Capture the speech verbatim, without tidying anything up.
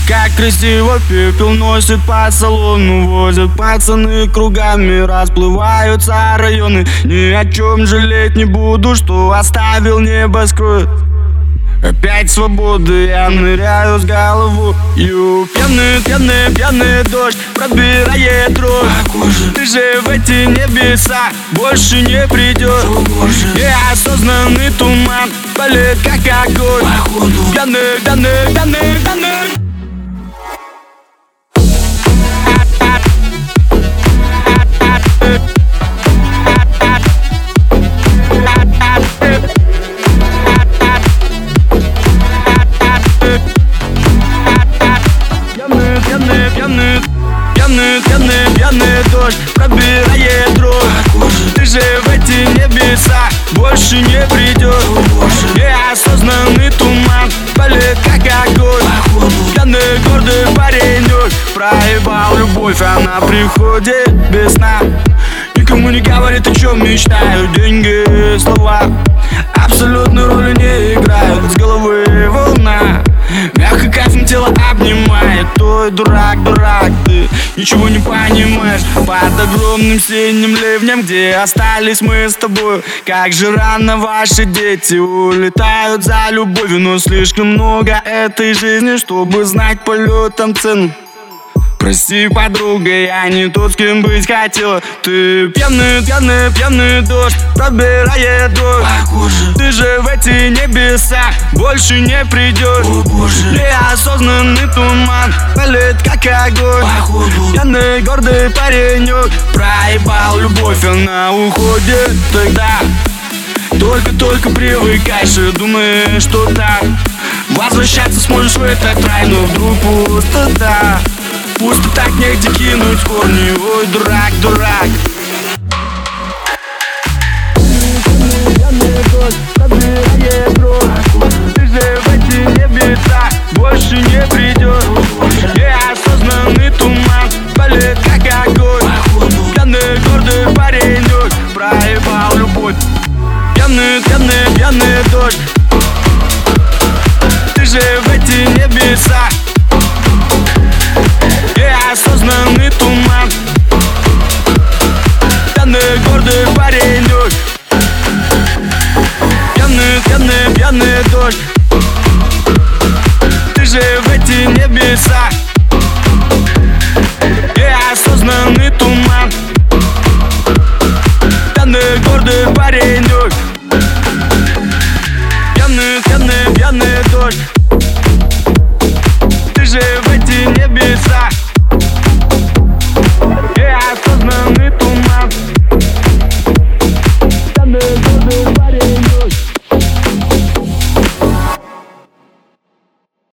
Как красиво пепел носит по салону, возят пацаны кругами, расплываются районы. Ни о чем жалеть не буду, что оставил небоскреб. Опять свободы, я ныряю с головой. Пьяный, пьяный, пьяный дождь пробирает дрожь. Ты же в эти небеса больше не придешь. Неосознанный туман палит как огонь. Пьяный, пьяный, пьяный, пьяный. Пьяный, пьяный, пьяный дождь пробирает дрожь. Ты же в эти небеса больше не придешь. Неосознанный туман палит как огонь. Пьяный гордый паренек проебал любовь, она приходит без сна. Никому не говорит, о чем мечтаю. Деньги, слова абсолютно роли не играют. С головы волна мягко кайфом тело обнимает. Ой, дурак, дурак, ты ничего не понимаешь. Под огромным синим ливнем, где остались мы с тобой. Как же рано ваши дети улетают за любовью. Но слишком много этой жизни, чтобы знать полетом цену. Прости, подруга, я не тот, с кем быть хотела. Ты пьяный, пьяный, пьяный дождь пробирает дрожь. Ты же в эти небеса больше не придешь. Неосознанный туман палит как огонь. Пьяный гордый паренек проебал любовь, она уходит тогда. Только-только привыкаешь и думаешь, что так возвращаться сможешь в этот рай, но вдруг пустота. Пусто так негде кинуть корни. Ой, дурак, дурак. Ты же в эти небеса больше не придешь. Неосознанный туман палит как огонь. Пьяный гордый паренек проебал любовь. Пьяный, пьяный, пьяный дождь. Ты же в эти небеса. Неосознанный туман. Пьяный гордый паренек. Пьяный, пьяный, пьяный дождь. Ты же в эти небеса. Неосознанный туман. Пьяный гордый паренек. Пьяный, пьяный, пьяный дождь. Ты же в эти небеса.